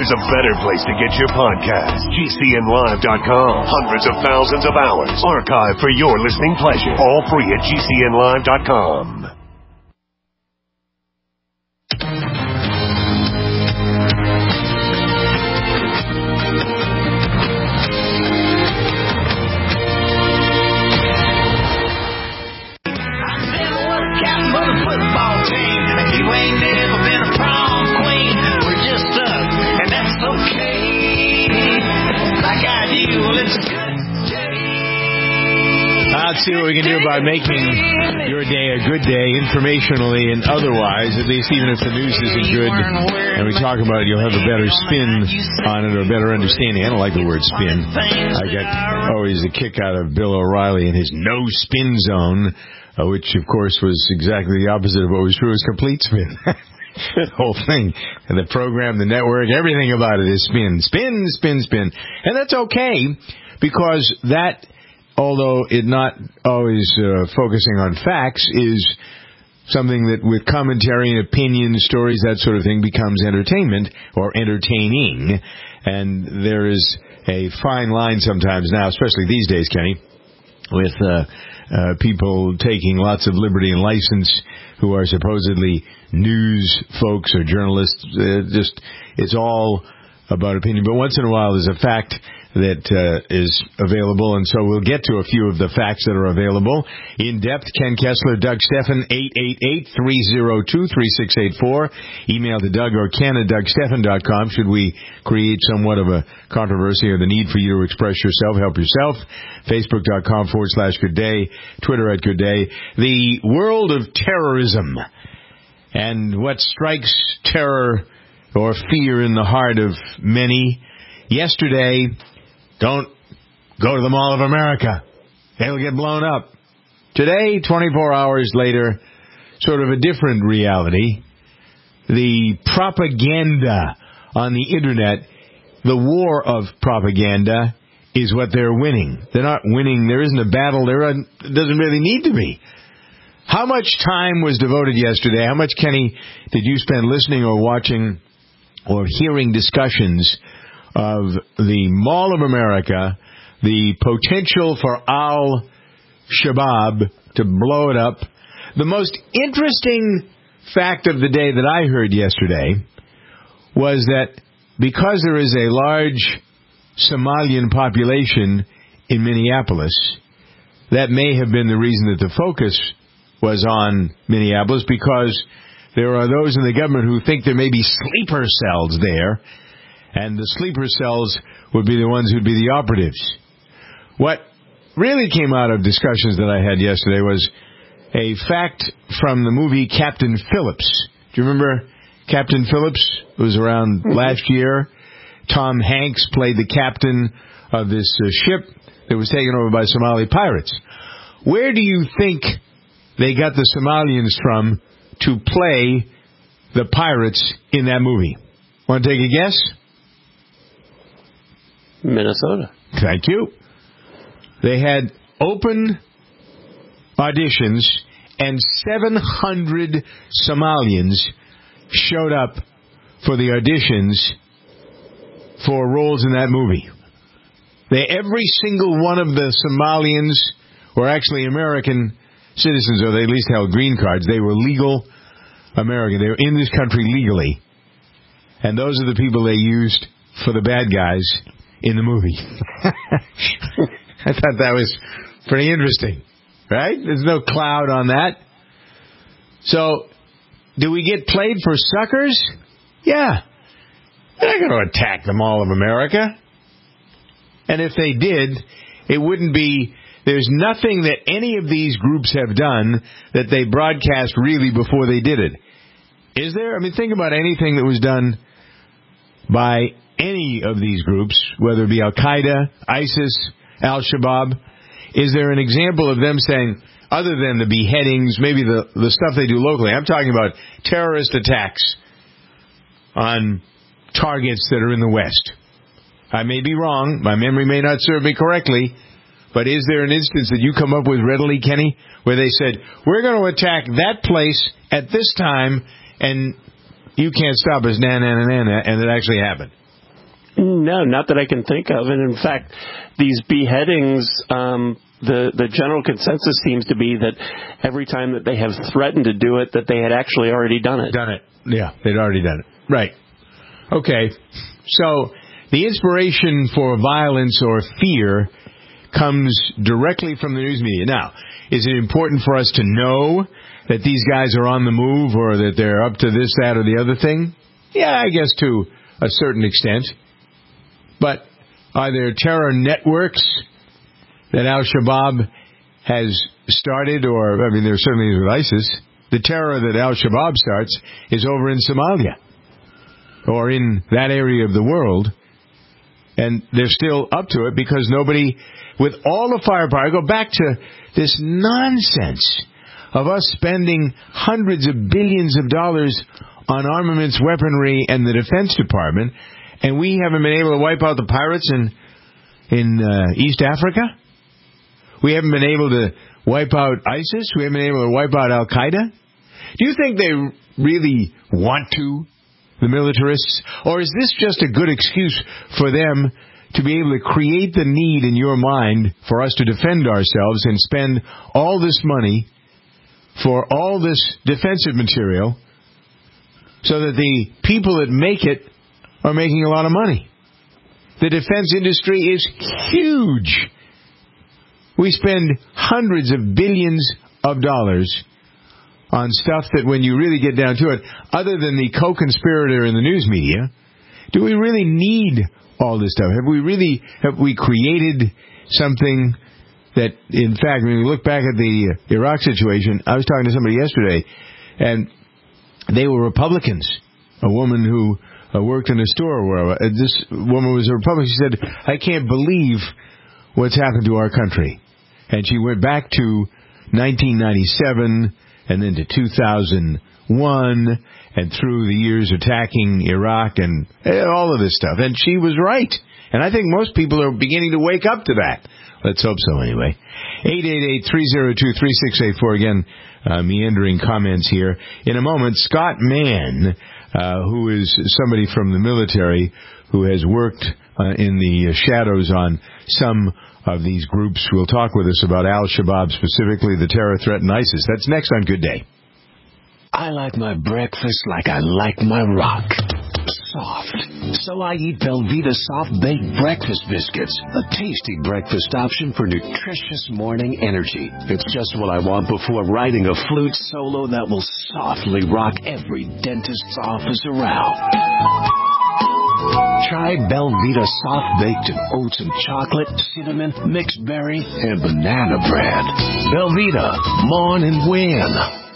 there's a better place to get your podcast. GCNlive.com. Hundreds of thousands of hours archived for your listening pleasure. All free at GCNlive.com. Let's see what we can do about making your day a good day, informationally and otherwise, at least even if the news isn't good and we talk about it, you'll have a better spin on it or a better understanding. I don't like the word spin. I get always a kick out of Bill O'Reilly and his no spin zone, which, of course, was exactly the opposite of what was true. It was complete spin. The whole thing, and the program, the network, everything about it is spin, spin, spin, spin. And that's okay, because that, although it not always focusing on facts, is something that with commentary and opinion, stories, that sort of thing, becomes entertainment or entertaining. And there is a fine line sometimes now, especially these days, Kenny, with people taking lots of liberty and license who are supposedly news folks or journalists. It's all about opinion. But once in a while there's a fact that is available, and so we'll get to a few of the facts that are available. In depth, Ken Kessler, Doug Stephan, 888-302-3684. Email to Doug or Ken at DougStephan.com should we create somewhat of a controversy or the need for you to express yourself, help yourself. Facebook.com/Good Day, Twitter at Good Day. The world of terrorism and what strikes terror or fear in the heart of many. Yesterday, don't go to the Mall of America. They'll get blown up. Today, 24 hours later, sort of a different reality. The propaganda on the Internet, the war of propaganda, is what they're winning. They're not winning. There isn't a battle. There doesn't really need to be. How much time was devoted yesterday? How much, Kenny, did you spend listening or watching or hearing discussions of the Mall of America, the potential for Al-Shabaab to blow it up? The most interesting fact of the day that I heard yesterday was that because there is a large Somalian population in Minneapolis, that may have been the reason that the focus was on Minneapolis, because there are those in the government who think there may be sleeper cells there, and the sleeper cells would be the ones who'd be the operatives. What really came out of discussions that I had yesterday was a fact from the movie Captain Phillips. Do you remember Captain Phillips? It was around last year. Tom Hanks played the captain of this ship that was taken over by Somali pirates. Where do you think they got the Somalians from to play the pirates in that movie? Want to take a guess? Minnesota. Thank you. They had open auditions, and 700 Somalians showed up for the auditions for roles in that movie. Every single one of the Somalians were actually American citizens, or they at least held green cards. They were legal American. They were in this country legally. And those are the people they used for the bad guys in the movie. I thought that was pretty interesting, right? There's no cloud on that. So, do we get played for suckers? Yeah. They're not going to attack the Mall of America. And if they did, it wouldn't be... There's nothing that any of these groups have done that they broadcast really before they did it. Is there? I mean, think about anything that was done by any of these groups, whether it be Al-Qaeda, ISIS, Al-Shabaab. Is there an example of them saying, other than the beheadings, maybe the stuff they do locally? I'm talking about terrorist attacks on targets that are in the West. I may be wrong. My memory may not serve me correctly. But is there an instance that you come up with readily, Kenny, where they said, we're going to attack that place at this time, and you can't stop us, and it actually happened? No, not that I can think of. And in fact, these beheadings, the general consensus seems to be that every time that they have threatened to do it, that they had actually already done it. Yeah, they'd already done it. Right. Okay. So the inspiration for violence or fear comes directly from the news media. Now, is it important for us to know that these guys are on the move or that they're up to this, that, or the other thing? Yeah, I guess to a certain extent. But are there terror networks that Al-Shabaab has started? Or, I mean, there certainly is with ISIS. The terror that Al-Shabaab starts is over in Somalia or in that area of the world. And they're still up to it because nobody, with all the firepower, go back to this nonsense of us spending hundreds of billions of dollars on armaments, weaponry, and the Defense Department, and we haven't been able to wipe out the pirates in East Africa? We haven't been able to wipe out ISIS? We haven't been able to wipe out Al-Qaeda? Do you think they really want to, the militarists? Or is this just a good excuse for them to be able to create the need in your mind for us to defend ourselves and spend all this money for all this defensive material so that the people that make it are making a lot of money? The defense industry is huge. We spend hundreds of billions of dollars on stuff that when you really get down to it, other than the co-conspirator in the news media, do we really need all this stuff? Have we created something that, in fact, when you look back at the Iraq situation, I was talking to somebody yesterday, and they were Republicans. A woman who worked in a store where this woman was a Republican. She said, I can't believe what's happened to our country. And she went back to 1997 and then to 2001 and through the years attacking Iraq and all of this stuff. And she was right. And I think most people are beginning to wake up to that. Let's hope so anyway. 888-302-3684. Again, meandering comments here. In a moment, Scott Mann, who is somebody from the military who has worked in the shadows on some of these groups, will talk with us about Al-Shabaab, specifically the terror threat and ISIS. That's next on Good Day. I like my breakfast like I like my rock. Soft. So I eat Belvita Soft Baked Breakfast Biscuits, a tasty breakfast option for nutritious morning energy. It's just what I want before writing a flute solo that will softly rock every dentist's office around. Try Belvita Soft Baked in oats and chocolate, cinnamon, mixed berry, and banana bread. Belvita, mourn and win.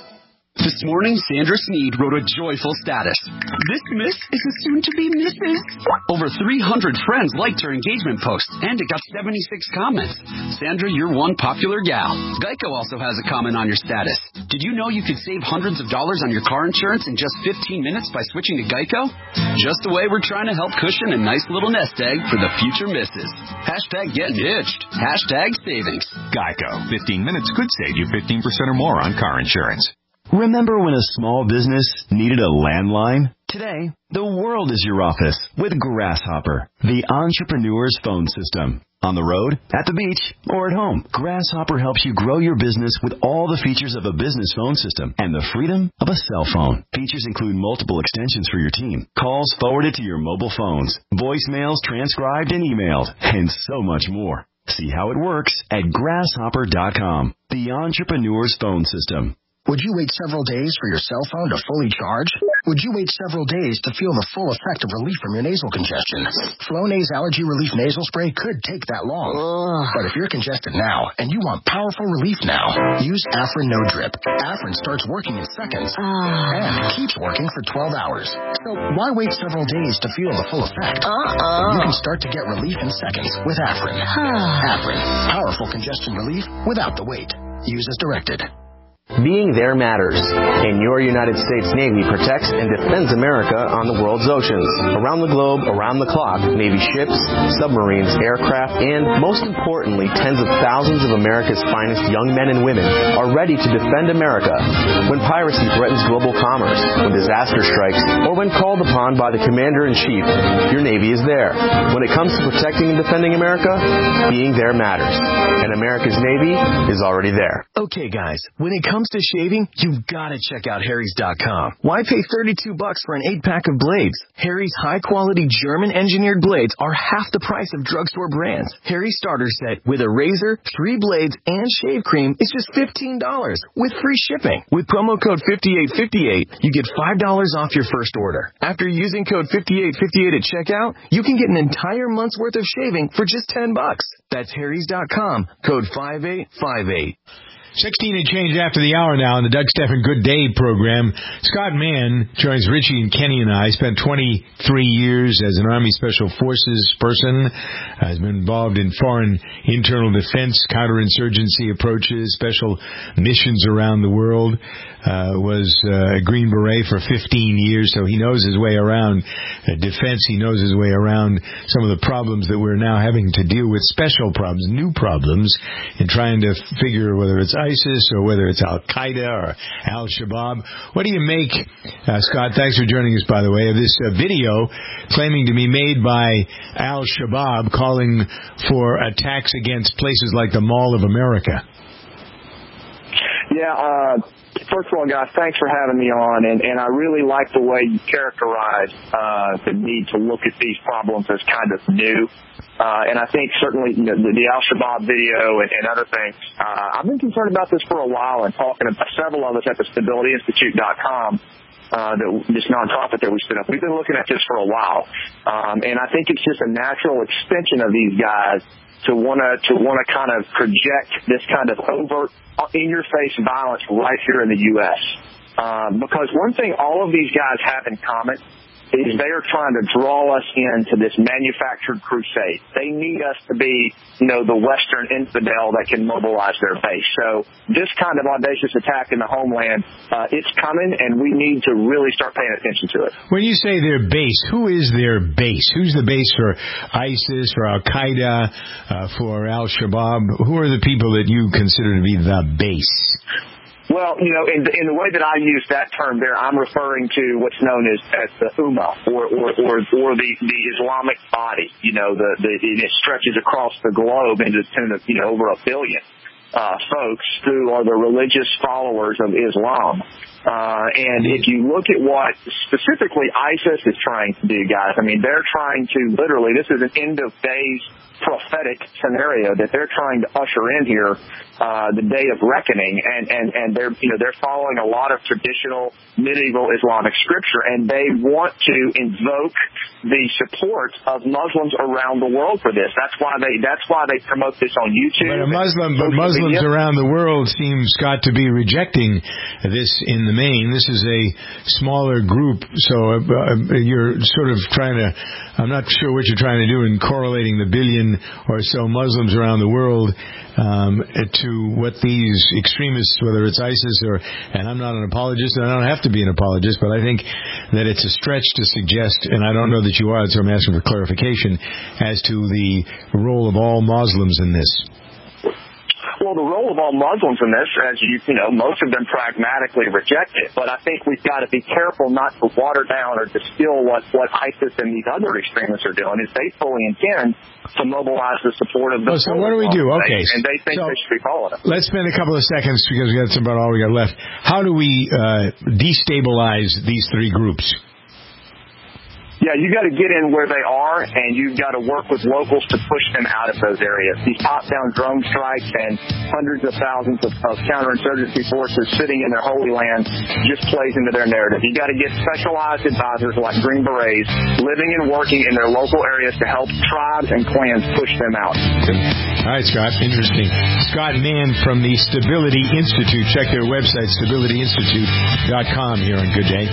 This morning, Sandra Sneed wrote a joyful status. This miss is a soon-to-be Mrs. Over 300 friends liked her engagement post, and it got 76 comments. Sandra, you're one popular gal. Geico also has a comment on your status. Did you know you could save hundreds of dollars on your car insurance in just 15 minutes by switching to Geico? Just the way we're trying to help cushion a nice little nest egg for the future misses. Hashtag getting hitched. Hashtag savings. Geico. 15 minutes could save you 15% or more on car insurance. Remember when a small business needed a landline? Today, the world is your office with Grasshopper, the entrepreneur's phone system. On the road, at the beach, or at home, Grasshopper helps you grow your business with all the features of a business phone system and the freedom of a cell phone. Features include multiple extensions for your team, calls forwarded to your mobile phones, voicemails transcribed and emailed, and so much more. See how it works at grasshopper.com, the entrepreneur's phone system. Would you wait several days for your cell phone to fully charge? Would you wait several days to feel the full effect of relief from your nasal congestion? Flonase Allergy Relief Nasal Spray could take that long. But if you're congested now and you want powerful relief now, use Afrin No Drip. Afrin starts working in seconds and keeps working for 12 hours. So why wait several days to feel the full effect? You can start to get relief in seconds with Afrin. Afrin, powerful congestion relief without the wait. Use as directed. Being there matters, and your United States Navy protects and defends America on the world's oceans. Around the globe, around the clock, Navy ships, submarines, aircraft, and, most importantly, tens of thousands of America's finest young men and women are ready to defend America when piracy threatens global commerce, when disaster strikes, or when called upon by the Commander-in-Chief. Your Navy is there. When when it comes to protecting and defending America, being there matters. And America's Navy is already there. Okay, guys, when it comes to shaving, you've got to check out Harry's.com. Why pay $32 for an 8-pack of blades? Harry's high-quality German-engineered blades are half the price of drugstore brands. Harry's starter set with a razor, 3 blades, and shave cream is just $15 with free shipping. With promo code 5858, you get $5 off your first order. After using code 5858 at checkout, you can get an entire month's worth of shaving for just $10. That's Harry's.com, code 5858. 16 and change after the hour now in the Doug Stephan Good Day program. Scott Mann joins Richie and Kenny and I. Spent 23 years as an Army Special Forces person. Has been involved in foreign internal defense, counterinsurgency approaches, special missions around the world. Was a Green Beret for 15 years, so he knows his way around defense. He knows his way around some of the problems that we're now having to deal with, special problems, new problems, in trying to figure whether it's ISIS or whether it's Al-Qaeda or Al-Shabaab. What do you make, Scott, thanks for joining us, by the way, of this video claiming to be made by Al-Shabaab calling for attacks against places like the Mall of America? Yeah, first of all, guys, thanks for having me on, and I really like the way you characterize the need to look at these problems as kind of new. And I think certainly the Al-Shabaab video and other things, I've been concerned about this for a while and talking to several of us at the StabilityInstitute.com, this nonprofit that we stood up. We've been looking at this for a while. And I think it's just a natural extension of these guys to want to kind of project this kind of overt, in-your-face violence right here in the U.S. Because one thing all of these guys have in common is they are trying to draw us into this manufactured crusade. They need us to be, the Western infidel that can mobilize their base. So this kind of audacious attack in the homeland, it's coming, and we need to really start paying attention to it. When you say their base, who is their base? Who's the base for ISIS, for Al-Qaeda, for Al-Shabaab? Who are the people that you consider to be the base? Well, in the way that I use that term there, I'm referring to what's known as the Ummah, or the Islamic body. It stretches across the globe into the tune of over 1 billion folks who are the religious followers of Islam. And if you look at what specifically ISIS is trying to do, guys, I mean, they're trying to literally, this is an end of days prophetic scenario that they're trying to usher in here, the day of reckoning, and they're following a lot of traditional medieval Islamic scripture, and they want to invoke the support of Muslims around the world for this. That's why they promote this on YouTube. But Muslims around the world seem, Scott, to be rejecting this in the main. This is a smaller group, so you're sort of trying to, I'm not sure what you're trying to do in correlating the billion or so Muslims around the world to what these extremists, whether it's ISIS and I'm not an apologist, and I don't have to be an apologist, but I think that it's a stretch to suggest, and I don't know that you are, so I'm asking for clarification, as to the role of all Muslims in this. Well, the role of all Muslims in this, as most of them pragmatically reject it. But I think we've got to be careful not to water down or distill what ISIS and these other extremists are doing. Is they fully intend to mobilize the support of the. So what do we do? Okay, and they think they should be following it. Let's spend a couple of seconds because that's about all we got left. How do we destabilize these three groups? Yeah, you got to get in where they are, and you've got to work with locals to push them out of those areas. These top-down drone strikes and hundreds of thousands of counterinsurgency forces sitting in their holy land just plays into their narrative. You got to get specialized advisors like Green Berets living and working in their local areas to help tribes and clans push them out. All right, Scott. Interesting. Scott Mann from the Stability Institute. Check their website, StabilityInstitute.com here on Good Day.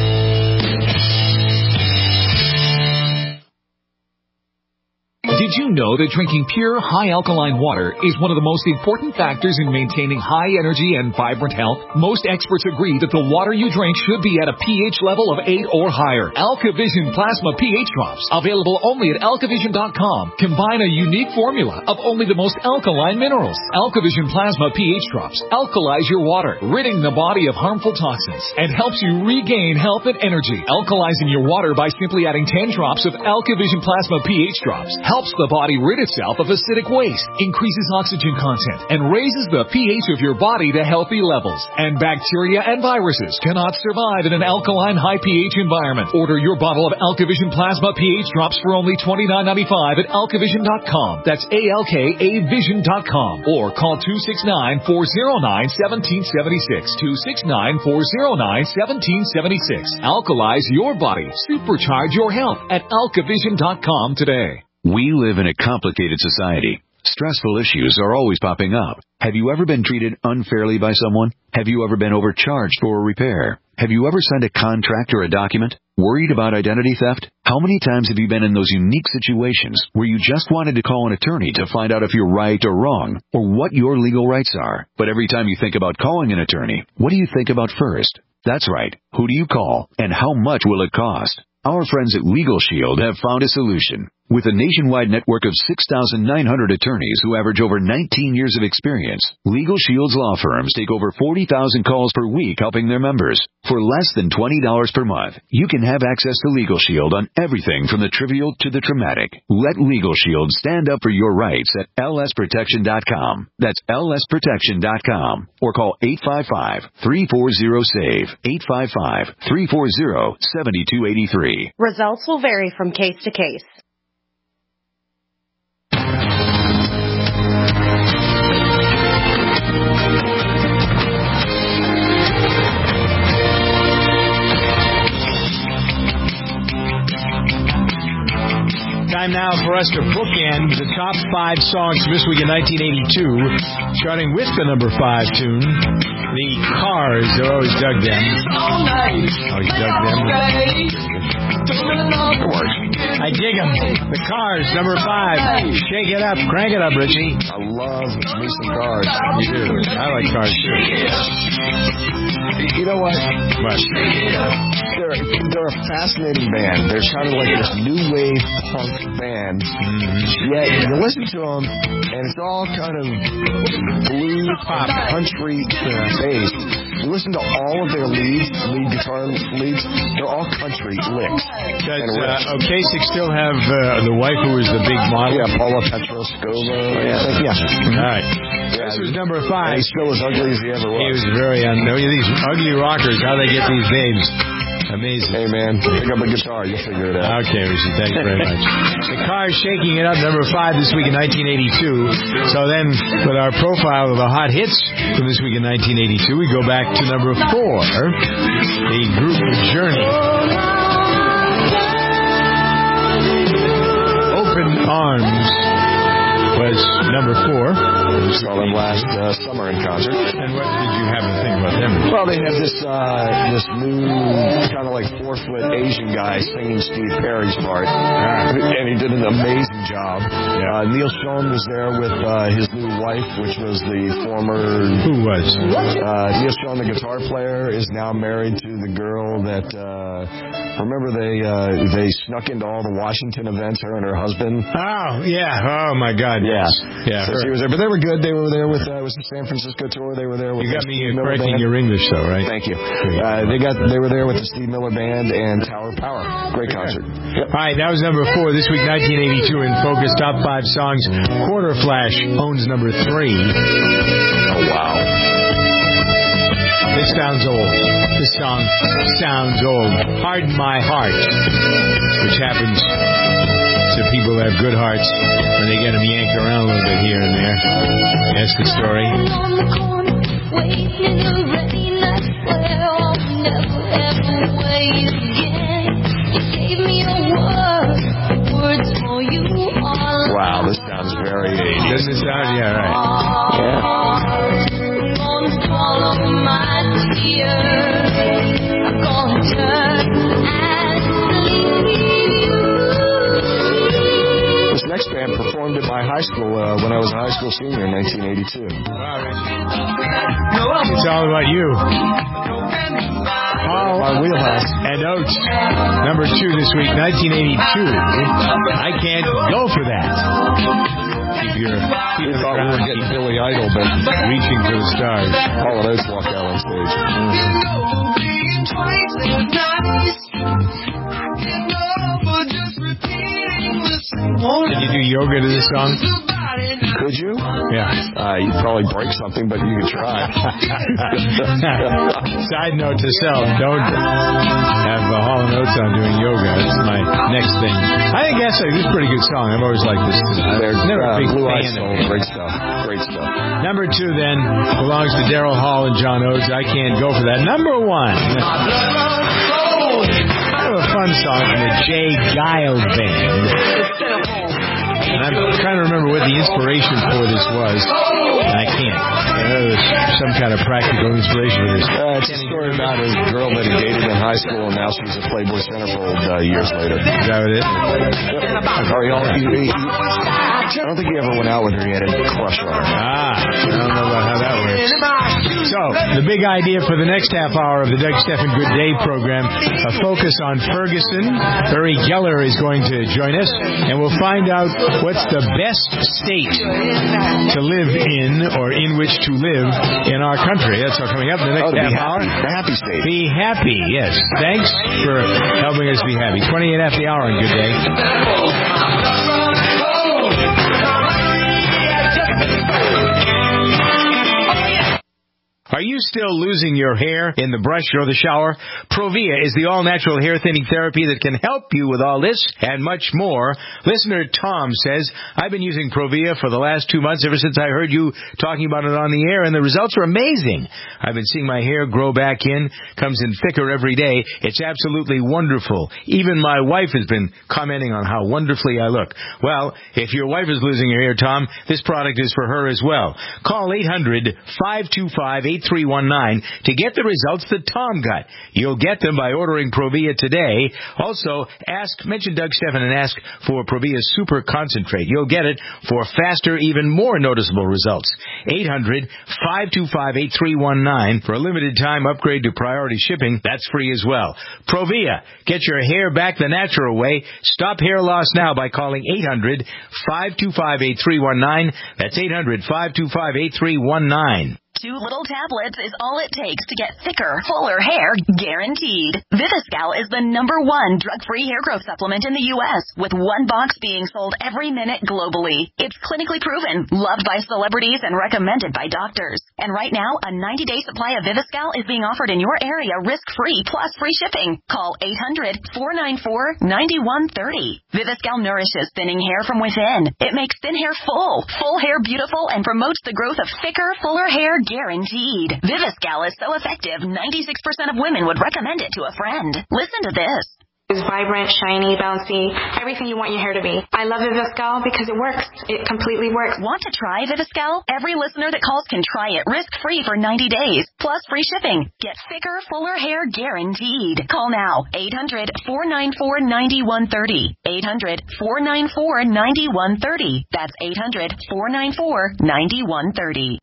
Did you know that drinking pure, high-alkaline water is one of the most important factors in maintaining high energy and vibrant health? Most experts agree that the water you drink should be at a pH level of 8 or higher. AlkaVision Plasma pH Drops, available only at alkavision.com, combine a unique formula of only the most alkaline minerals. AlkaVision Plasma pH Drops alkalize your water, ridding the body of harmful toxins, and helps you regain health and energy. Alkalizing your water by simply adding 10 drops of AlkaVision Plasma pH Drops helps the body rid itself of acidic waste, increases oxygen content, and raises the pH of your body to healthy levels. And bacteria and viruses cannot survive in an alkaline high pH environment. Order your bottle of AlkaVision Plasma pH Drops for only $29.95 at alkavision.com. That's ALKAvision.com. Or call 269-409-1776. 269-409-1776. Alkalize your body. Supercharge your health at alkavision.com today. We live in a complicated society. Stressful issues are always popping up. Have you ever been treated unfairly by someone? Have you ever been overcharged for a repair? Have you ever signed a contract or a document? Worried about identity theft? How many times have you been in those unique situations where you just wanted to call an attorney to find out if you're right or wrong, or what your legal rights are? But every time you think about calling an attorney, what do you think about first? That's right. Who do you call, and how much will it cost? Our friends at Legal Shield have found a solution. With a nationwide network of 6,900 attorneys who average over 19 years of experience, Legal Shield's law firms take over 40,000 calls per week helping their members. For less than $20 per month, you can have access to Legal Shield on everything from the trivial to the traumatic. Let Legal Shield stand up for your rights at lsprotection.com. That's lsprotection.com. Or call 855-340-SAVE, 855-340-7283. Results will vary from case to case. Time now for us to bookend the top 5 songs from this week in 1982, starting with the number 5 tune, the Cars. I always dug them. Always dug them. I dig them. The Cars, number 5. Shake it up. Crank it up, Richie. I love me some Cars. You do. I like Cars, too. You know what? What? They're a fascinating band. They're kind of like this new wave punk band. Yet you listen to them, and it's all kind of blues, pop, country based. You listen to all of their lead guitar leads. They're all country licks. Does Ocasek still have the wife who was the big model? Yeah, Paula Petroskova. Yeah. All right. This was number 5. And he's still as ugly as he ever was. He was very unknown. These ugly rockers, how they get these names. Amazing. Hey, man, pick up a guitar. You'll figure it out. Okay, Richie. Thanks very much. The Cars shaking it up, number 5 this week in 1982. So then, with our profile of the hot hits from this week in 1982, we go back to number 4, the group Journey. Open Arms was number 4. We saw them last summer in concert. And what did you have to think about them? Well, they had this new kind of like 4-foot Asian guy singing Steve Perry's part, and he did an amazing job. Neil Schon was there with his new wife, which was the former. Who was? Neil Schon, the guitar player, is now married to the girl that. Remember they snuck into all the Washington events, her and her husband. Oh yeah! Oh my God! Yeah. Yeah. So she was there, but they were good. They were there with it was the San Francisco tour. They were there with. You got me correcting your English, though, right? Thank you. They were there with the Steve Miller Band and Tower Power. Great concert. Yep. All right, that was number 4 this week, 1982 in Focus Top 5 Songs. Quarter Flash owns number 3. Oh wow. This sounds old. This song sounds old. Harden My Heart, which happens to people who have good hearts when they get them yanked around a little bit here and there. That's the story. Wow, this sounds very 80s. Doesn't it sound? Yeah, right. This next band performed performed at my high school when I was a high school senior in 1982. It's all about you. My wheelhouse. And Oates, number 2 this week, 1982. I can't go for that. We thought we were getting Billy Idol, but reaching for the stars. Hall & Oates walked out on stage. Can you do yoga to this song? Could you? Yeah. You'd probably break something, but you could try. Side note to self, don't have Hall & Oates on doing yoga. That's my next thing. I think that's a pretty good song. I've always liked this. Never a big Blue fan Eyes of Soul. it. Great stuff. Great stuff. Number 2 then belongs to Daryl Hall and John Oates. I can't go for that. Number 1. Kind of a fun song from the Jay Geil Band. And I'm trying to remember what the inspiration for this was, and I can't. There was some kind of practical inspiration for this. It's a story about a girl that he dated in high school, and now she's a Playboy centerfold years later. Is that what it is? I don't think he ever went out with her. He had a crush on her. I don't know about how that works. So, the big idea for the next half hour of the Doug Stephan Good Day program, a focus on Ferguson. Uri Geller is going to join us, and we'll find out what's the best state to live in, or in which to live in our country. That's all coming up in the next half hour. The happy state. Be happy, yes. Thanks for helping us be happy. 28 after the hour on Good Day. Are you still losing your hair in the brush or the shower? Provia is the all-natural hair thinning therapy that can help you with all this and much more. Listener Tom says, I've been using Provia for the last 2 months ever since I heard you talking about it on the air, and the results are amazing. I've been seeing my hair grow back in, comes in thicker every day. It's absolutely wonderful. Even my wife has been commenting on how wonderfully I look. Well, if your wife is losing her hair, Tom, this product is for her as well. Call 800-525-8319 to get the results that Tom got. You'll get them by ordering Provia today. Also, mention Doug Stephan and ask for Provia Super Concentrate. You'll get it for faster, even more noticeable results. 800-525-8319 for a limited time upgrade to priority shipping. That's free as well. Provia, get your hair back the natural way. Stop hair loss now by calling 800-525-8319. That's 800-525-8319. 2 little tablets is all it takes to get thicker, fuller hair, guaranteed. Viviscal is the #1 drug-free hair growth supplement in the U.S., with 1 box being sold every minute globally. It's clinically proven, loved by celebrities, and recommended by doctors. And right now, a 90-day supply of Viviscal is being offered in your area risk-free plus free shipping. Call 800-494-9130. Viviscal nourishes thinning hair from within. It makes thin hair full hair beautiful, and promotes the growth of thicker, fuller hair guaranteed. Viviscal is so effective, 96% of women would recommend it to a friend. Listen to this. It's vibrant, shiny, bouncy, everything you want your hair to be. I love Viviscal because it works. It completely works. Want to try Viviscal? Every listener that calls can try it risk-free for 90 days, plus free shipping. Get thicker, fuller hair guaranteed. Call now, 800-494-9130. 800-494-9130. That's 800-494-9130.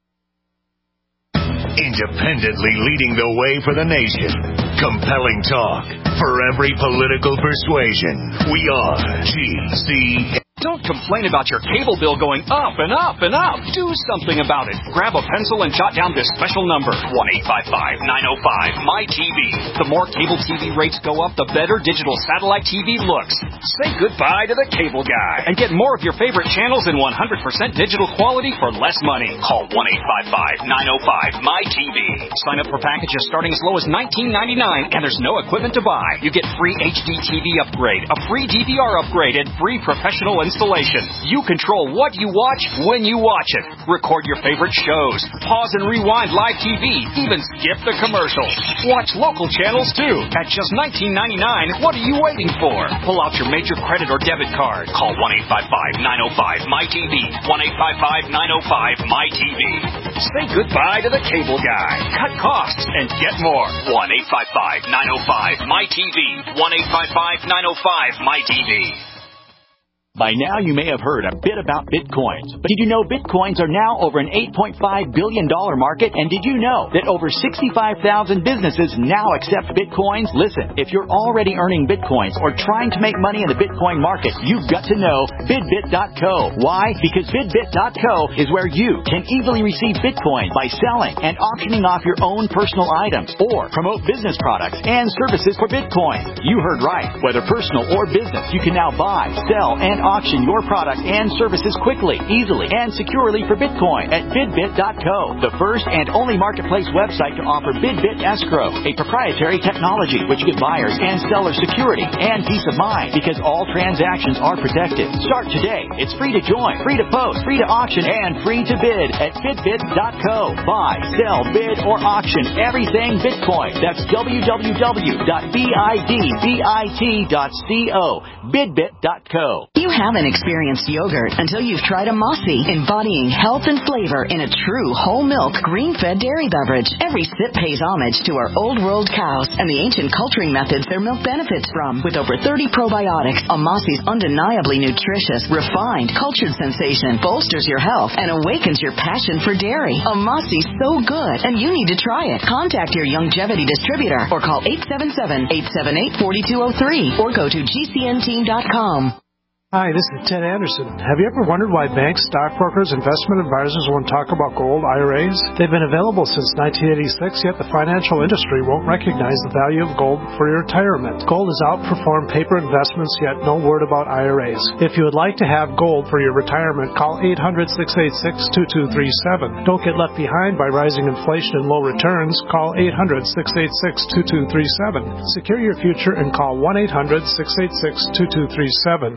Independently leading the way for the nation. Compelling talk for every political persuasion. We are GC. Don't complain about your cable bill going up and up and up. Do something about it. Grab a pencil and jot down this special number, 1-855-905-MY-TV. The more cable TV rates go up, the better digital satellite TV looks. Say goodbye to the cable guy and get more of your favorite channels in 100% digital quality for less money. Call 1-855-905-MY-TV. Sign up for packages starting as low as $19.99, and there's no equipment to buy. You get free HD TV upgrade, a free DVR upgrade, and free professional installation. You control what you watch when you watch it. Record your favorite shows. Pause and rewind live TV. Even skip the commercials. Watch local channels too. At just $19.99, what are you waiting for? Pull out your major credit or debit card. Call 1-855-905-MY-TV. 1-855-905-MY-TV. Say goodbye to the cable guy. Cut costs and get more. 1-855-905-MY-TV. 1-855-905-MY-TV. By now, you may have heard a bit about Bitcoins. But did you know Bitcoins are now over an $8.5 billion market? And did you know that over 65,000 businesses now accept Bitcoins? Listen, if you're already earning Bitcoins or trying to make money in the Bitcoin market, you've got to know BidBit.co. Why? Because BidBit.co is where you can easily receive Bitcoin by selling and auctioning off your own personal items or promote business products and services for Bitcoin. You heard right. Whether personal or business, you can now buy, sell, and auction your product and services quickly, easily, and securely for Bitcoin at BidBit.co, the first and only marketplace website to offer BidBit Escrow, a proprietary technology which gives buyers and sellers security and peace of mind because all transactions are protected. Start today. It's free to join, free to post, free to auction, and free to bid at BidBit.co. Buy, sell, bid, or auction everything Bitcoin. That's www.bidbit.co. BidBit.co. You haven't experienced yogurt until you've tried a Mossy, embodying health and flavor in a true whole milk, green-fed dairy beverage. Every sip pays homage to our old world cows and the ancient culturing methods their milk benefits from. With over 30 probiotics, a Mossy's undeniably nutritious, refined, cultured sensation bolsters your health and awakens your passion for dairy. A Mossy's so good, and you need to try it. Contact your Longevity distributor or call 877-878-4203 or go to gcnteam.com. Hi, this is Ted Anderson. Have you ever wondered why banks, stockbrokers, investment advisors won't talk about gold IRAs? They've been available since 1986, yet the financial industry won't recognize the value of gold for your retirement. Gold has outperformed paper investments, yet no word about IRAs. If you would like to have gold for your retirement, call 800-686-2237. Don't get left behind by rising inflation and low returns. Call 800-686-2237. Secure your future and call 1-800-686-2237.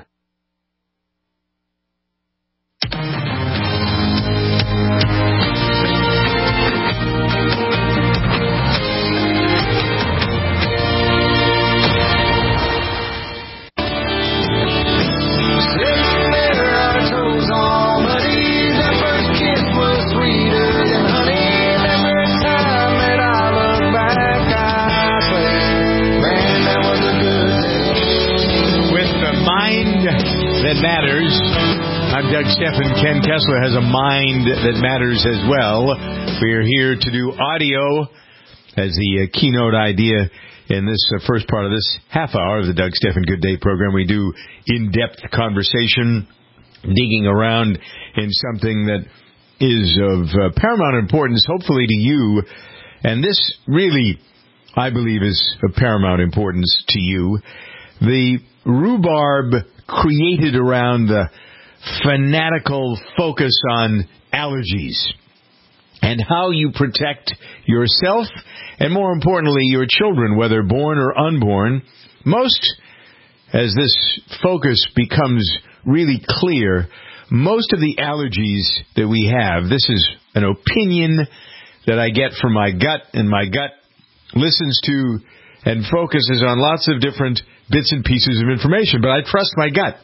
That matters. I'm Doug Stephan. Ken Kessler has a mind that matters as well. We are here to do audio as the keynote idea in this first part of this half hour of the Doug Stephan Good Day program. We do in-depth conversation, digging around in something that is of paramount importance, hopefully to you. And this really, I believe, is of paramount importance to you. The rhubarb created around the fanatical focus on allergies and how you protect yourself and, more importantly, your children, whether born or unborn. Most, as this focus becomes really clear, most of the allergies that we have, this is an opinion that I get from my gut, and my gut listens to and focuses on lots of different bits and pieces of information, but I trust my gut.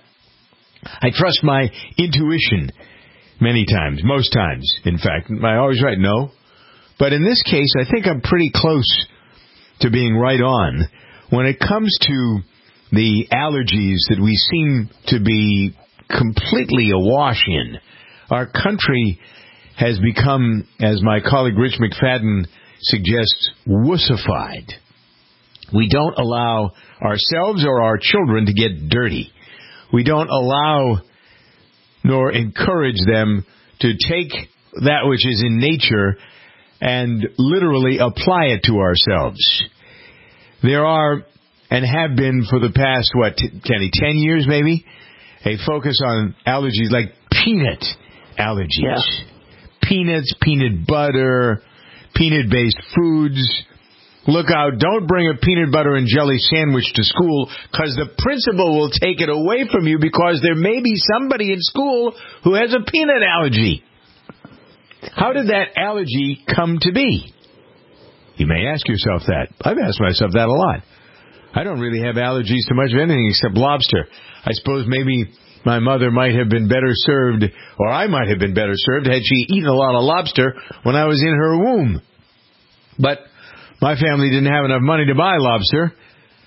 I trust my intuition many times, most times, in fact. Am I always right? No. But in this case, I think I'm pretty close to being right on when it comes to the allergies that we seem to be completely awash in. Our country has become, as my colleague Rich McFadden suggests, wussified. We don't allow ourselves or our children to get dirty. We don't allow nor encourage them to take that which is in nature and literally apply it to ourselves. There are, and have been for the past, Kenny, 10 years maybe, a focus on allergies like peanut allergies. Yeah. Peanuts, peanut butter, peanut-based foods. Look out, don't bring a peanut butter and jelly sandwich to school because the principal will take it away from you because there may be somebody in school who has a peanut allergy. How did that allergy come to be? You may ask yourself that. I've asked myself that a lot. I don't really have allergies to much of anything except lobster. I suppose maybe my mother might have been better served, or I might have been better served had she eaten a lot of lobster when I was in her womb. But my family didn't have enough money to buy lobster,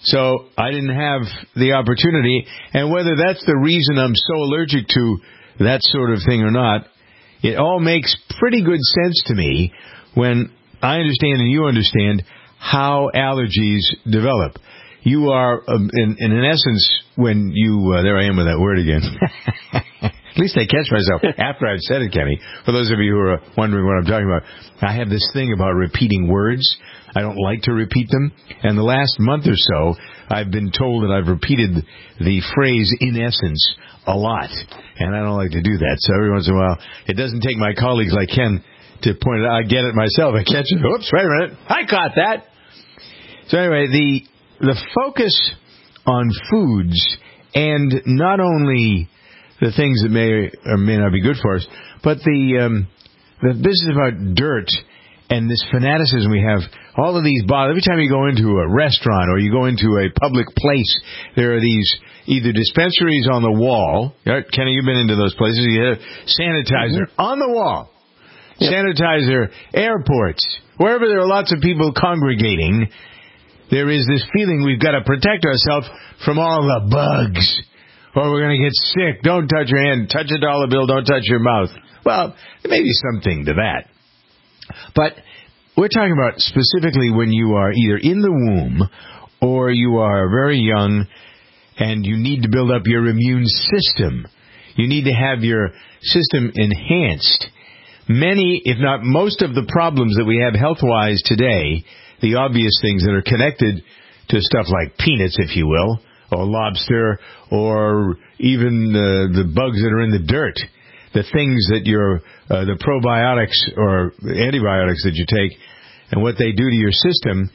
So I didn't have the opportunity. And whether that's the reason I'm so allergic to that sort of thing or not, it all makes pretty good sense to me when I understand and you understand how allergies develop. You are, in essence, when you, there I am with that word again. At least I catch myself after I've said it, Kenny. For those of you who are wondering what I'm talking about, I have this thing about repeating words. I don't like to repeat them. And the last month or so, I've been told that I've repeated the phrase in essence a lot. And I don't like to do that. So every once in a while, it doesn't take my colleagues like Ken to point it out. I get it myself. I catch it. Oops, wait a minute. I caught that. So anyway, the focus on foods and not only the things that may or may not be good for us, but the business about dirt and this fanaticism we have, all of these bottles. Every time you go into a restaurant or you go into a public place, there are these either dispensaries on the wall. Kenny, you've been into those places. You have sanitizer on the wall. Yep. Sanitizer, airports, wherever there are lots of people congregating, there is this feeling we've got to protect ourselves from all the bugs, or we're going to get sick. Don't touch your hand. Touch a dollar bill. Don't touch your mouth. Well, there may be something to that. But we're talking about specifically when you are either in the womb or you are very young and you need to build up your immune system. You need to have your system enhanced. Many, if not most of the problems that we have health-wise today, the obvious things that are connected to stuff like peanuts, if you will, or lobster, or even the bugs that are in the dirt, the things that the probiotics or antibiotics that you take and what they do to your system,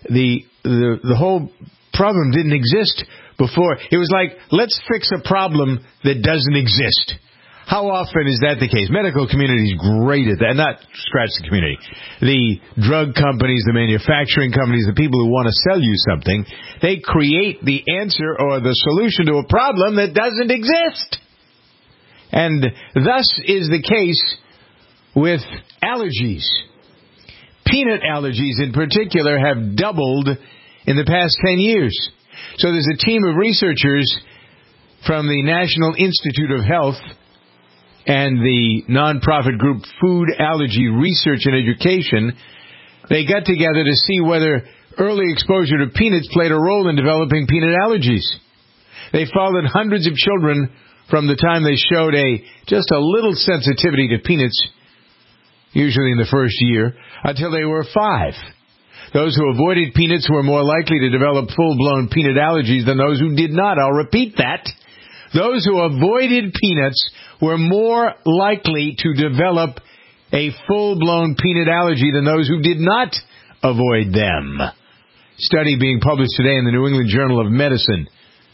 the whole problem didn't exist before. It was like, let's fix a problem that doesn't exist. How often is that the case? Medical community is great at that. Not scratch the community. The drug companies, the manufacturing companies, the people who want to sell you something, they create the answer or the solution to a problem that doesn't exist. And thus is the case with allergies. Peanut allergies in particular have doubled in the past 10 years. So there's a team of researchers from the National Institute of Health and the nonprofit group Food Allergy Research and Education. They got together to see whether early exposure to peanuts played a role in developing peanut allergies. They followed hundreds of children from the time they showed just a little sensitivity to peanuts, usually in the first year, until they were 5. Those who avoided peanuts were more likely to develop full-blown peanut allergies than those who did not. I'll repeat that. Those who avoided peanuts were more likely to develop a full-blown peanut allergy than those who did not avoid them. Study being published today in the New England Journal of Medicine.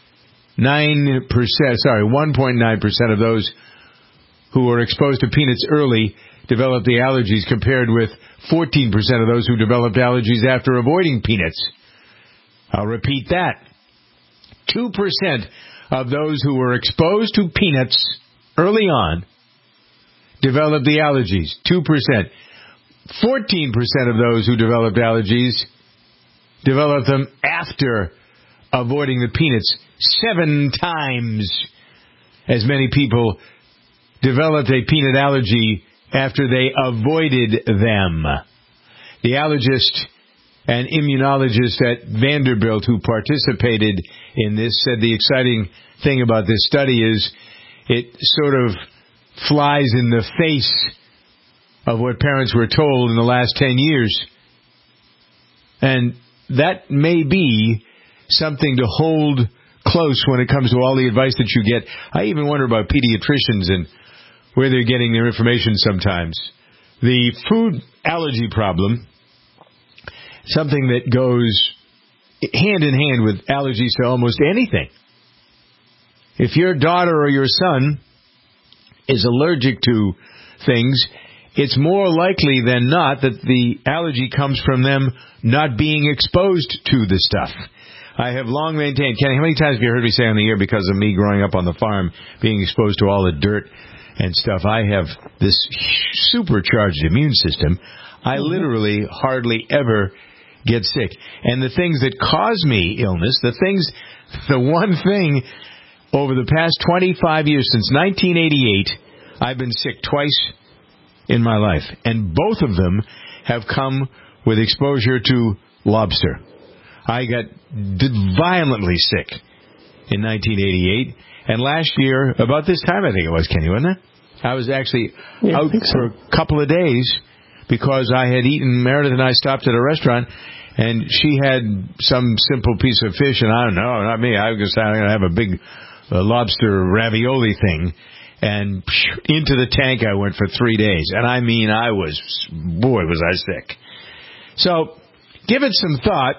1.9% of those who were exposed to peanuts early developed the allergies, compared with 14% of those who developed allergies after avoiding peanuts. I'll repeat that. 2% of those who were exposed to peanuts early on developed the allergies. 2%. 14% of those who developed allergies developed them after avoiding the peanuts. 7 times as many people developed a peanut allergy after they avoided them. The allergist and immunologist at Vanderbilt who participated in this said the exciting thing about this study is it sort of flies in the face of what parents were told in the last 10 years. And that may be something to hold close when it comes to all the advice that you get. I even wonder about pediatricians and where they're getting their information sometimes. The food allergy problem, something that goes hand in hand with allergies to almost anything. If your daughter or your son is allergic to things, it's more likely than not that the allergy comes from them not being exposed to the stuff. I have long maintained, Kenny, how many times have you heard me say on the air, because of me growing up on the farm, being exposed to all the dirt and stuff, I have this supercharged immune system. I literally hardly ever get sick. And the things that cause me illness, the one thing over the past 25 years, since 1988, I've been sick twice in my life. And both of them have come with exposure to lobster. I got violently sick in 1988. And last year, about this time, I think it was, Kenny, wasn't it? I was actually out for a couple of days because I had eaten, Meredith and I stopped at a restaurant, and she had some simple piece of fish, and I don't know, not me. I was going to have a big lobster ravioli thing, and into the tank I went for 3 days. And I mean, was I sick. So, give it some thought.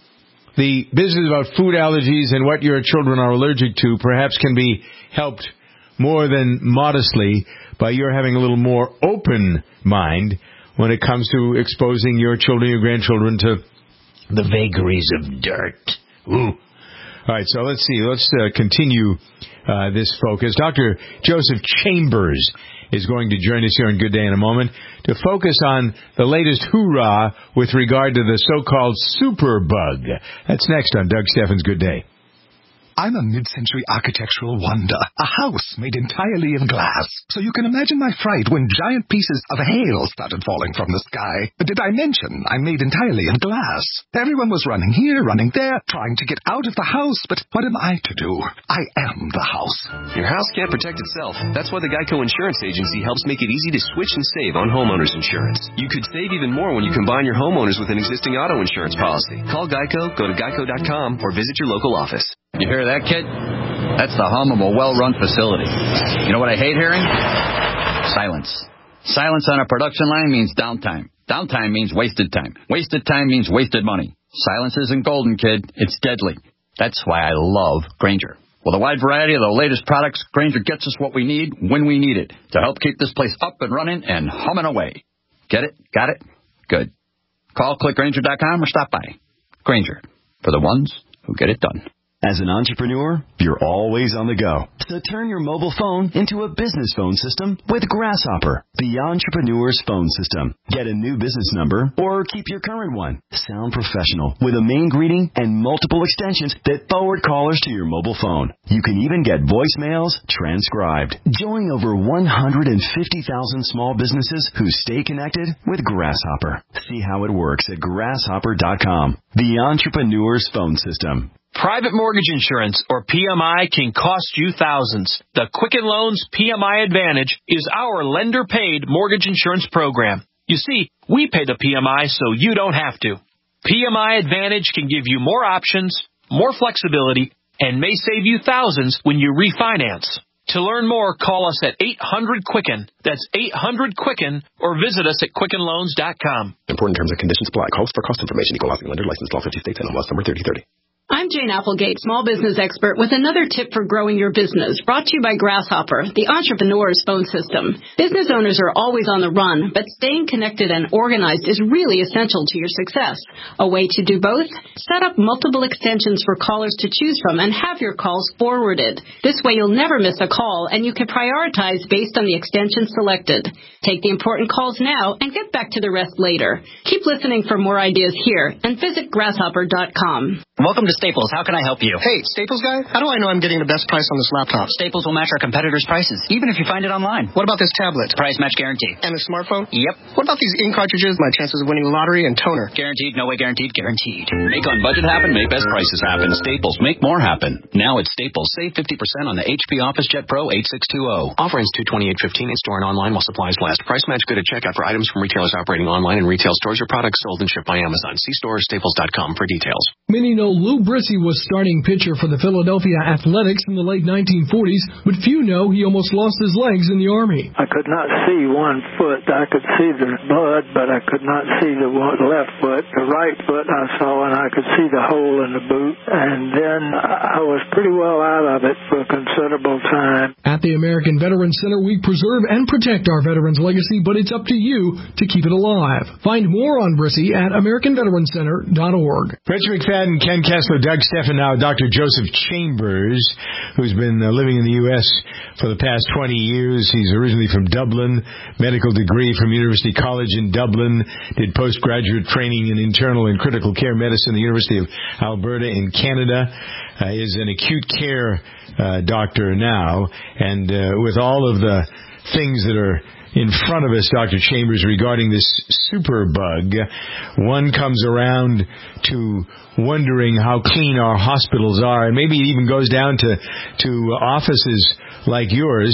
The business about food allergies and what your children are allergic to perhaps can be helped more than modestly by your having a little more open mind when it comes to exposing your children, your grandchildren to the vagaries of dirt. Ooh. All right, so let's see. Let's continue this focus. Dr. Joseph Chambers is going to join us here on Good Day in a moment to focus on the latest hoorah with regard to the so-called superbug. That's next on Doug Steffens' Good Day. I'm a mid-century architectural wonder, a house made entirely of glass. So you can imagine my fright when giant pieces of hail started falling from the sky. But did I mention I'm made entirely of glass? Everyone was running here, running there, trying to get out of the house, but what am I to do? I am the house. Your house can't protect itself. That's why the Geico Insurance Agency helps make it easy to switch and save on homeowners insurance. You could save even more when you combine your homeowners with an existing auto insurance policy. Call Geico, go to geico.com, or visit your local office. You hear that, kid? That's the hum of a well-run facility. You know what I hate hearing? Silence. Silence on a production line means downtime. Downtime means wasted time. Wasted time means wasted money. Silence isn't golden, kid. It's deadly. That's why I love Grainger. With a wide variety of the latest products, Grainger gets us what we need when we need it to help keep this place up and running and humming away. Get it? Got it? Good. Call clickgrainger.com or stop by. Grainger, for the ones who get it done. As an entrepreneur, you're always on the go. So turn your mobile phone into a business phone system with Grasshopper, the entrepreneur's phone system. Get a new business number or keep your current one. Sound professional with a main greeting and multiple extensions that forward callers to your mobile phone. You can even get voicemails transcribed. Join over 150,000 small businesses who stay connected with Grasshopper. See how it works at grasshopper.com, the entrepreneur's phone system. Private mortgage insurance, or PMI, can cost you thousands. The Quicken Loans PMI Advantage is our lender-paid mortgage insurance program. You see, we pay the PMI so you don't have to. PMI Advantage can give you more options, more flexibility, and may save you thousands when you refinance. To learn more, call us at 800-QUICKEN. That's 800-QUICKEN, or visit us at QuickenLoans.com. Important terms and conditions apply. Calls for cost information. Equal housing lender. Licensed law 50 states. NMLS number 3030. I'm Jane Applegate, small business expert, with another tip for growing your business, brought to you by Grasshopper, the entrepreneur's phone system. Business owners are always on the run, but staying connected and organized is really essential to your success. A way to do both? Set up multiple extensions for callers to choose from and have your calls forwarded. This way you'll never miss a call, and you can prioritize based on the extension selected. Take the important calls now and get back to the rest later. Keep listening for more ideas here, and visit grasshopper.com. Welcome to Staples. How can I help you? Hey, Staples guy, how do I know I'm getting the best price on this laptop? Staples will match our competitors' prices, even if you find it online. What about this tablet? Price match guarantee. And the smartphone? Yep. What about these ink cartridges, my chances of winning the lottery, and toner? Guaranteed, no way guaranteed, guaranteed. Make on budget happen, make best prices happen. Staples, make more happen. Now at Staples, save 50% on the HP OfficeJet Pro 8620. Offer ends 2/28/15 in store and online while supplies last. Price match good at checkout for items from retailers operating online and retail stores or products sold and shipped by Amazon. See store or staples.com for details. Many know Lou Brissy was starting pitcher for the Philadelphia Athletics in the late 1940s, but few know he almost lost his legs in the Army. I could not see one foot. I could see the blood, but I could not see the left foot. The right foot I saw, and I could see the hole in the boot. And then I was pretty well out of it for a considerable time. At the American Veterans Center, we preserve and protect our veterans' legacy, but it's up to you to keep it alive. Find more on Brissy at AmericanVeteransCenter.org. Rich McFadden Madden, Ken Kessler, Doug Steffen, now Dr. Joseph Chambers, who's been living in the U.S. for the past 20 years. He's originally from Dublin, medical degree from University College in Dublin, did postgraduate training in internal and critical care medicine at the University of Alberta in Canada, is an acute care doctor now, and with all of the things that are in front of us, Dr. Chambers, regarding this superbug, one comes around to wondering how clean our hospitals are, and maybe it even goes down to offices like yours.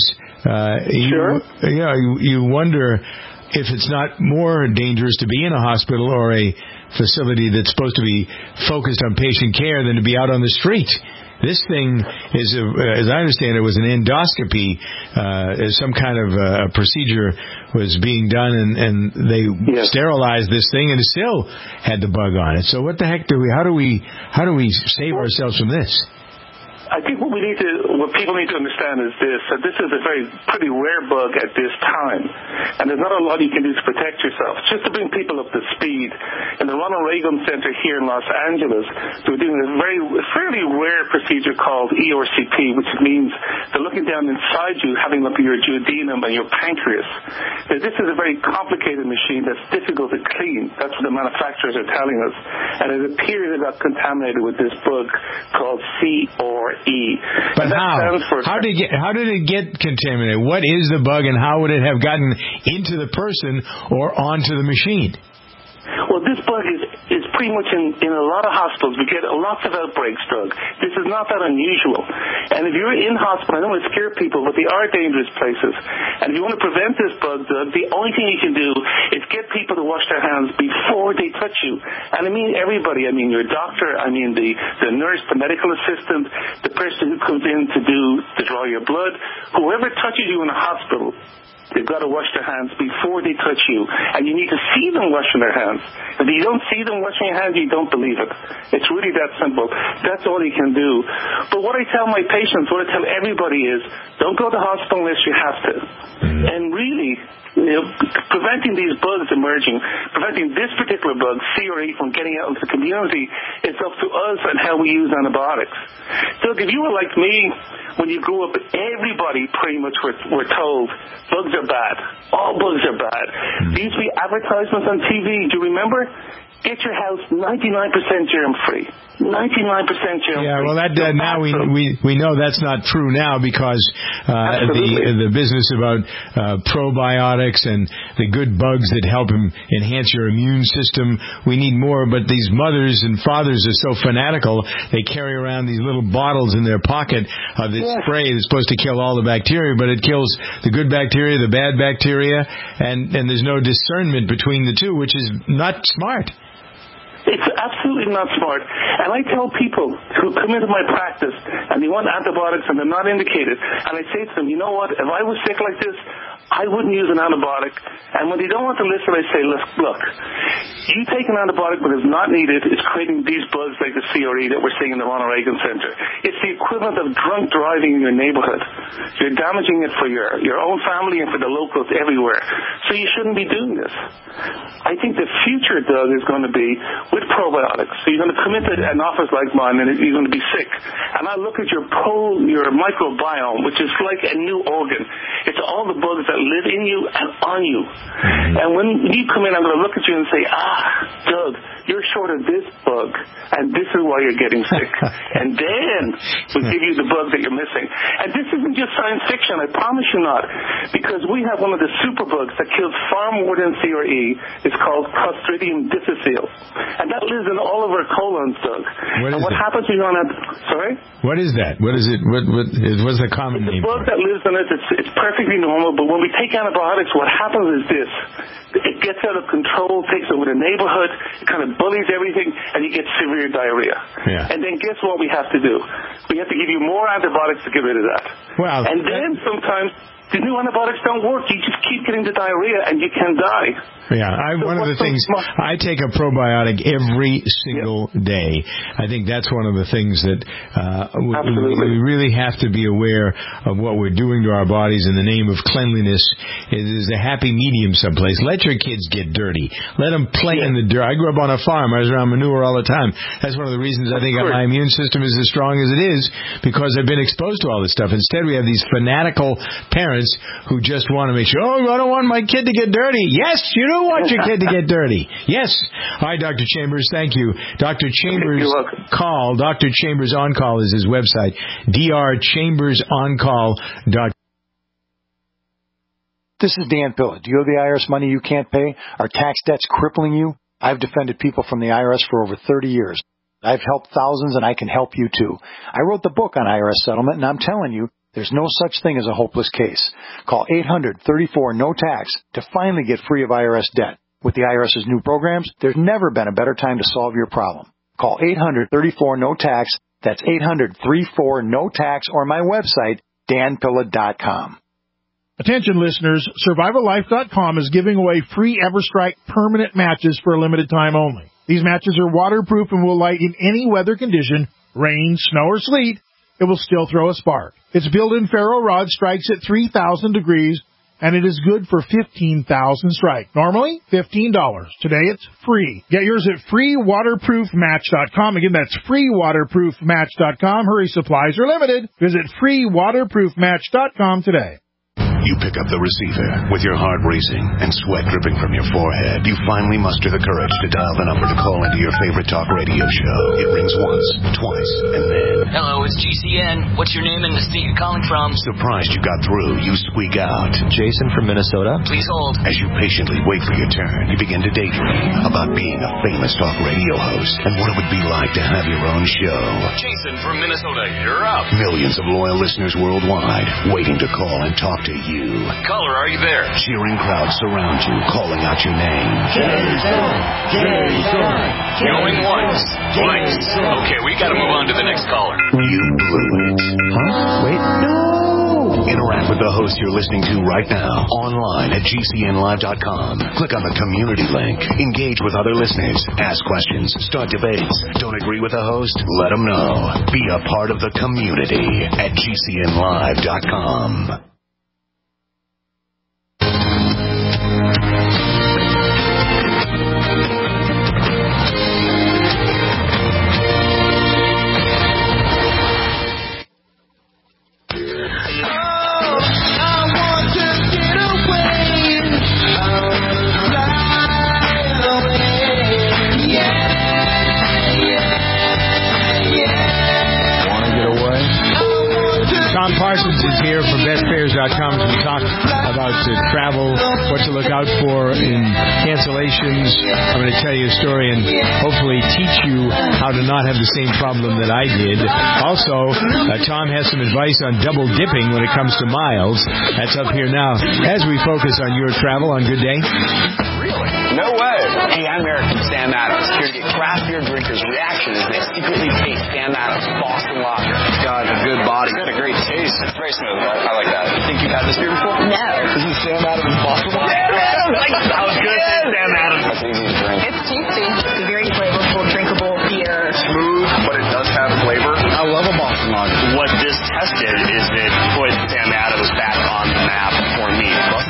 Sure. You wonder if it's not more dangerous to be in a hospital or a facility that's supposed to be focused on patient care than to be out on the street. This thing is, as I understand it, was an endoscopy. Some kind of a procedure was being done, and they sterilized this thing, and it still had the bug on it. So what the heck how do we save ourselves from this? I think what people need to understand is this, that this is a pretty rare bug at this time. And there's not a lot you can do to protect yourself. Just to bring people up to speed, in the Ronald Reagan Center here in Los Angeles, they're doing a fairly rare procedure called ERCP, which means they're looking down inside you, having a look at your duodenum and your pancreas. Now, this is a very complicated machine that's difficult to clean. That's what the manufacturers are telling us. And it appears it got contaminated with this bug called CRE. But how did it get contaminated? What is the bug, and how would it have gotten into the person or onto the machine? Well, this bug is pretty much in a lot of hospitals. We get lots of outbreaks, Doug. This is not that unusual. And if you're in hospital, I don't want to scare people, but they are dangerous places. And if you want to prevent this bug, Doug, the only thing you can do is get people to wash their hands before they touch you. And I mean everybody. I mean your doctor. I mean the nurse, the medical assistant, the person who comes in to draw your blood. Whoever touches you in a hospital, they've got to wash their hands before they touch you. And you need to see them washing their hands. If you don't see them washing your hands, you don't believe it. It's really that simple. That's all you can do. But what I tell my patients, what I tell everybody is, don't go to the hospital unless you have to. And really, preventing these bugs emerging, preventing this particular bug, CRE, from getting out into the community, it's up to us and how we use antibiotics. Doug, if you were like me, when you grew up, everybody pretty much were told bugs are bad. All bugs are bad. There used to be advertisements on TV. Do you remember? Get your house 99% germ-free. 99% germ-free. Yeah, well, now we know that's not true now, because the business about probiotics and the good bugs that help enhance your immune system, we need more. But these mothers and fathers are so fanatical, they carry around these little bottles in their pocket of this spray that's supposed to kill all the bacteria, but it kills the good bacteria, the bad bacteria, and there's no discernment between the two, which is not smart. It's absolutely not smart. And I tell people who come into my practice and they want antibiotics and they're not indicated, and I say to them, you know what, if I was sick like this, I wouldn't use an antibiotic. And when they don't want to listen, I say, look, you take an antibiotic when it's not needed, it's creating these bugs like the CRE that we're seeing in the Ronald Reagan Center. It's the equivalent of drunk driving in your neighborhood. You're damaging it for your own family and for the locals everywhere. So you shouldn't be doing this. I think the future, Doug, is going to be with probiotics. So you're going to come into an office like mine and you're going to be sick. And I look at your microbiome, which is like a new organ. It's all the bugs that live in you and on you. And when you come in, I'm going to look at you and say, Doug, you're short of this bug, and this is why you're getting sick. And then we'll give you the bug that you're missing. And this isn't just science fiction, I promise you not, because we have one of the superbugs that kills far more than CRE. It's called Clostridium difficile. And that lives in all of our colons, Doug. What happens when you're on sorry? What is that? What is it? What's the common name? The bug that lives in it, it's perfectly normal, but when we take antibiotics, what happens is this. It gets out of control, takes over the neighborhood, it kind of bullies everything, and you get severe diarrhea. Yeah. And then guess what we have to do? We have to give you more antibiotics to get rid of that. Wow. And then sometimes The new antibiotics don't work. You just keep getting the diarrhea, and you can die. Yeah, one of the things, I take a probiotic every single day. I think that's one of the things that we really have to be aware of what we're doing to our bodies in the name of cleanliness. There's a happy medium someplace. Let your kids get dirty. Let them play in the dirt. I grew up on a farm. I was around manure all the time. That's one of the reasons I think my immune system is as strong as it is, because I've been exposed to all this stuff. Instead, we have these fanatical parents who just want to make sure, I don't want my kid to get dirty. Yes, you do want your kid to get dirty. Yes. Hi, Dr. Chambers. Thank you. Dr. Chambers Call. Dr. Chambers On Call is his website. drchambersoncall.com. This is Dan Pilla. Do you owe the IRS money you can't pay? Are tax debts crippling you? I've defended people from the IRS for over 30 years. I've helped thousands, and I can help you too. I wrote the book on IRS settlement, and I'm telling you, there's no such thing as a hopeless case. Call 800-34-NO-TAX to finally get free of IRS debt. With the IRS's new programs, there's never been a better time to solve your problem. Call 800-34-NO-TAX. That's 800-34-NO-TAX, or my website, danpilla.com. Attention listeners, SurvivalLife.com is giving away free EverStrike permanent matches for a limited time only. These matches are waterproof and will light in any weather condition, rain, snow, or sleet. It will still throw a spark. Its built-in ferro rod strikes at 3,000 degrees, and it is good for 15,000 strike. Normally, $15. Today, it's free. Get yours at freewaterproofmatch.com. Again, that's freewaterproofmatch.com. Hurry, supplies are limited. Visit freewaterproofmatch.com today. You pick up the receiver with your heart racing and sweat dripping from your forehead. You finally muster the courage to dial the number to call into your favorite talk radio show. It rings once, twice, and then... Hello, it's GCN. What's your name and the state you're calling from? Surprised you got through, you squeak out. Jason from Minnesota. Please hold. As you patiently wait for your turn, you begin to daydream about being a famous talk radio host and what it would be like to have your own show. Jason from Minnesota, you're up. Millions of loyal listeners worldwide waiting to call and talk to you. Caller, are you there? Cheering crowds surround you, calling out your name. Jason! Jason! Going once, twice. Okay, we gotta move on to the next caller. You blew it. Huh? Wait, no! Interact with the host you're listening to right now, online at GCNlive.com. Click on the community link. Engage with other listeners. Ask questions. Start debates. Don't agree with the host? Let them know. Be a part of the community at GCNlive.com. Tom Parsons is here from bestfares.com as we talk about travel, what to look out for in cancellations. I'm going to tell you a story and hopefully teach you how to not have the same problem that I did. Also, Tom has some advice on double dipping when it comes to miles. That's up here now as we focus on your travel on Good Day. Really? No way. Hey, I'm Eric from Sam Adams, here to get craft beer drinkers' reaction as they secretly taste Sam Adams Boston Lager. It's got a good body. It's got a great taste. It's very smooth. I like that. Think you've had this beer before? No. This is Sam Adams Boston Lager. Sam Adams! I was going to say Sam Adams. It's easy to drink. It's juicy. It's a very flavorful, drinkable beer. Smooth, but it does have flavor. I love a Boston Lager. What this test did is it put Sam Adams back on the map for me.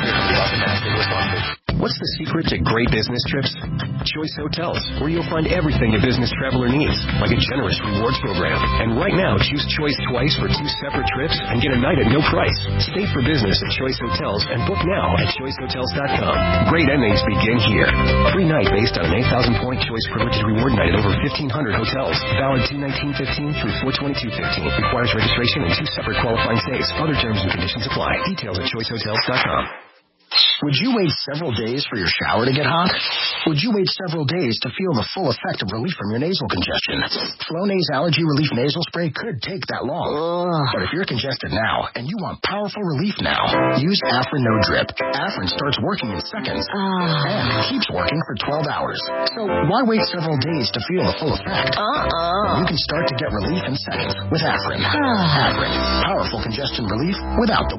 What's the secret to great business trips? Choice Hotels, where you'll find everything a business traveler needs, like a generous rewards program. And right now, choose Choice twice for 2 separate trips and get a night at no price. Stay for business at Choice Hotels and book now at choicehotels.com. Great endings begin here. Free night based on an 8,000-point Choice Privileged Reward Night at over 1,500 hotels. Valid 2/19/15 through 4/22/15. Requires registration and 2 separate qualifying stays. Other terms and conditions apply. Details at choicehotels.com. Would you wait several days for your shower to get hot? Would you wait several days to feel the full effect of relief from your nasal congestion? Flonase Allergy Relief Nasal Spray could take that long. But if you're congested now and you want powerful relief now, use Afrin No Drip. Afrin starts working in seconds and keeps working for 12 hours. So why wait several days to feel the full effect? You can start to get relief in seconds with Afrin. Afrin, powerful congestion relief without the wait.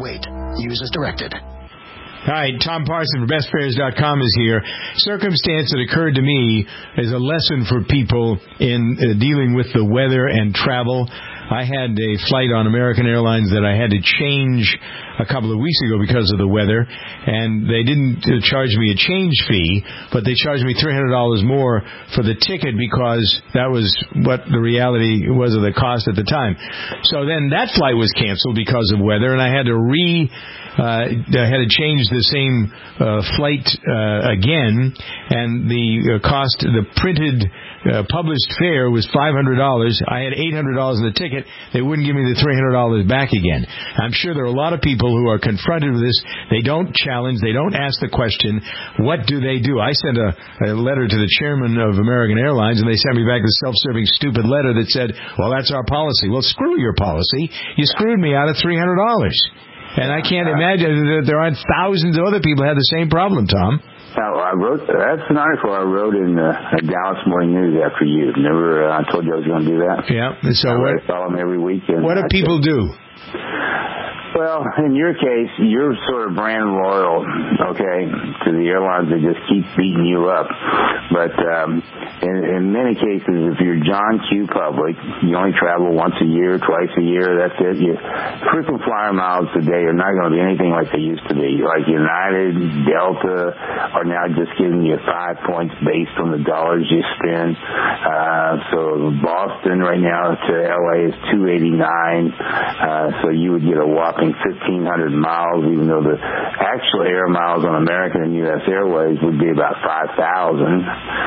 Use as directed. Hi, Tom Parson from BestFares.com is here. Circumstance that occurred to me is a lesson for people in dealing with the weather and travel. I had a flight on American Airlines that I had to change a couple of weeks ago because of the weather, and they didn't charge me a change fee, but they charged me $300 more for the ticket because that was what the reality was of the cost at the time. So then that flight was canceled because of weather, and I had to change the same flight again, and the cost, the printed published fare was $500. I had $800 in the ticket. They wouldn't give me the $300 back again. I'm sure there are a lot of people who are confronted with this. They don't challenge. They don't ask the question, what do they do? I sent a letter to the chairman of American Airlines, and they sent me back this self-serving stupid letter that said, well, that's our policy. Well, screw your policy. You screwed me out of $300. And I can't imagine that there aren't thousands of other people who have the same problem, Tom. I wrote, that's an article I wrote in Dallas Morning News after you. Remember, I told you I was going to do that? Yeah. So I follow them every week. What do people do? Well, in your case, you're sort of brand loyal, okay, to the airlines that just keep beating you up. But in many cases, if you're John Q. Public, you only travel once a year, twice a year, that's it. Frequent flyer miles today are not going to be anything like they used to be. Like United, Delta are now just giving you 5 points based on the dollars you spend. So Boston right now to LA is $289. So you would get a whopping 1,500 miles, even though the actual air miles on American and U.S. Airways would be about 5,000.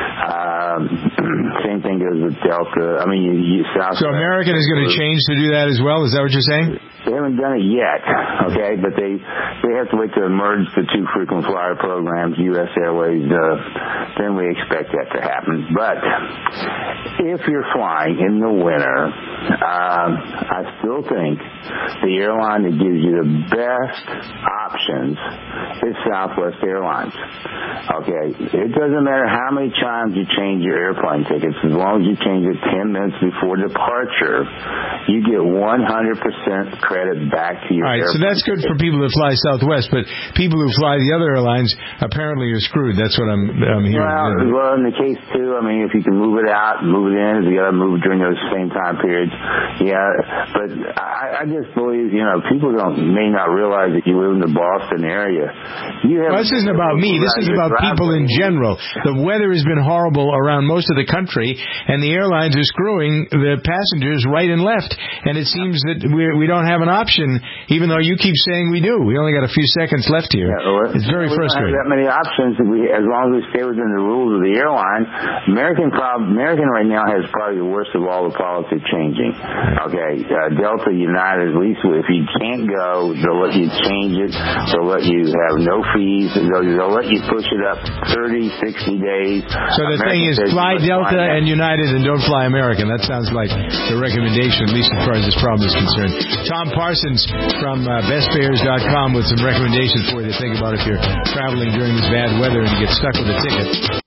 Same thing goes with Delta. I mean, So American is going to change to do that as well? Is that what you're saying? They haven't done it yet, okay, but they have to wait to merge the two frequent flyer programs, U.S. Airways, then we expect that to happen. But if you're flying in the winter, I still think the airline that gives you the best options is Southwest Airlines. Okay, it doesn't matter how many times you change your airplane tickets, as long as you change it 10 minutes before departure, you get 100% credit back to your airplane. All right, so that's good for people that fly Southwest, but people who fly the other airlines apparently are screwed. That's what I'm hearing. Well, in the case, too, I mean, if you can move it out, move it in, you got to move during those same time periods. Yeah, but I just believe, people may not realize that you live in the Boston area. This isn't about me. This is about people in general. The weather has been horrible around most of the country, and the airlines are screwing the passengers right and left. And it seems that we don't have an option, even though you keep saying we do. We only got a few seconds left here. It's very frustrating. We don't have that many options. As long as we stay within the rules of the airline. American right now has probably the worst of all the policy changing. Okay, Delta, United, at least if you can't go, they'll let you change it. They'll let you have no fees. They'll let you push it up 30, 60 days. So the thing is, fly Delta and United and don't fly American. That sounds like the recommendation, at least as far as this problem is concerned. Tom Parsons from BestFares.com with some recommendations for you to think about if you're traveling during this bad weather and you get stuck with a ticket.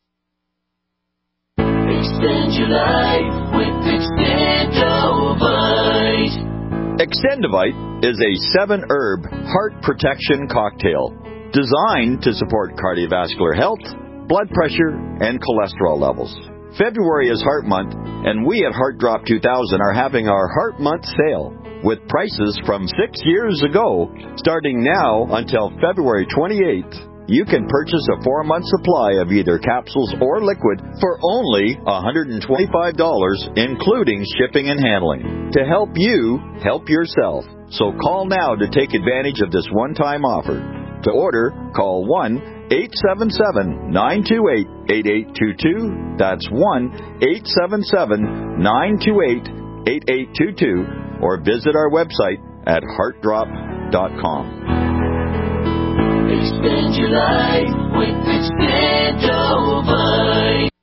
Extend your life with Extendovite. Extendovite is a 7-herb heart protection cocktail designed to support cardiovascular health, blood pressure, and cholesterol levels. February is Heart Month, and we at Heart Drop 2000 are having our Heart Month sale with prices from 6 years ago, starting now until February 28th. You can purchase a 4-month supply of either capsules or liquid for only $125, including shipping and handling. To help you, help yourself. So call now to take advantage of this one-time offer. To order, call 1-877-928-8822. That's 1-877-928-8822. Or visit our website at heartdrop.com. Expand your life with Extendovite.